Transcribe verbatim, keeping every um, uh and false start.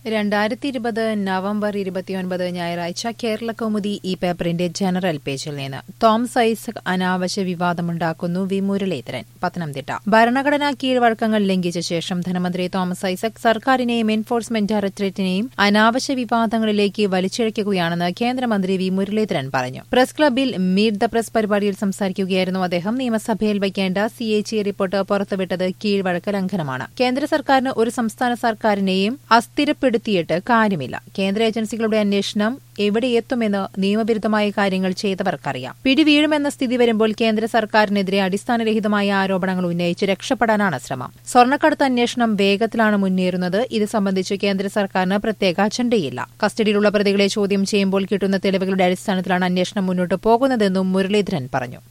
രണ്ടായിരത്തി ഇരുപത് നവംബർ ഇരുപത്തിയൊൻപത് ഞായറാഴ്ച കേരളകൗമുദി ഈ പേപ്പറിന്റെ ജനറൽ പേജിൽ നിന്ന് തോമസ് ഐസക് അനാവശ്യ വിവാദമുണ്ടാക്കുന്നു വി മുരളീധരൻ പത്തനംതിട്ട. ഭരണഘടനാ കീഴ്വഴക്കങ്ങൾ ലംഘിച്ച ശേഷം ധനമന്ത്രി തോമസ് ഐസക് സർക്കാരിനെയും എൻഫോഴ്സ്മെന്റ് ഡയറക്ടറേറ്റിനെയും അനാവശ്യ വിവാദങ്ങളിലേക്ക് വലിച്ചിഴയ്ക്കുകയാണെന്ന് കേന്ദ്രമന്ത്രി വി മുരളീധരൻ പറഞ്ഞു. പ്രസ് ക്ലബിൽ മീറ്റ് ദ പ്രസ് പരിപാടിയിൽ സംസാരിക്കുകയായിരുന്നു അദ്ദേഹം. നിയമസഭയിൽ വയ്ക്കേണ്ട സി എ ജി റിപ്പോർട്ട് പുറത്തുവിട്ടത് കീഴ്വഴക്ക ലംഘനമാണ്. കേന്ദ്ര സർക്കാരിന് ഒരു സംസ്ഥാന സർക്കാരിനെയും അസ്ഥിരപ്പെടുത്തി ത്തിയിട്ട് കാര്യമില്ല. കേന്ദ്ര ഏജൻസികളുടെ അന്വേഷണം എവിടെ എത്തുമെന്ന് നിയമവിരുദ്ധമായ കാര്യങ്ങൾ ചെയ്തവർക്കറിയാം. പിടിവീഴുമെന്ന സ്ഥിതി വരുമ്പോൾ കേന്ദ്ര സർക്കാരിനെതിരെ അടിസ്ഥാനരഹിതമായ ആരോപണങ്ങൾ ഉന്നയിച്ച് രക്ഷപ്പെടാനാണ് ശ്രമം. സ്വർണ്ണക്കടത്ത് അന്വേഷണം വേഗത്തിലാണ് മുന്നേറുന്നത്. ഇത് സംബന്ധിച്ച് കേന്ദ്ര സർക്കാരിന് പ്രത്യേക അജണ്ടയില്ല. കസ്റ്റഡിയിലുള്ള പ്രതികളെ ചോദ്യം ചെയ്യുമ്പോൾ കിട്ടുന്ന തെളിവുകളുടെ അടിസ്ഥാനത്തിലാണ് അന്വേഷണം മുന്നോട്ട് പോകുന്നതെന്നും മുരളീധരൻ പറഞ്ഞു.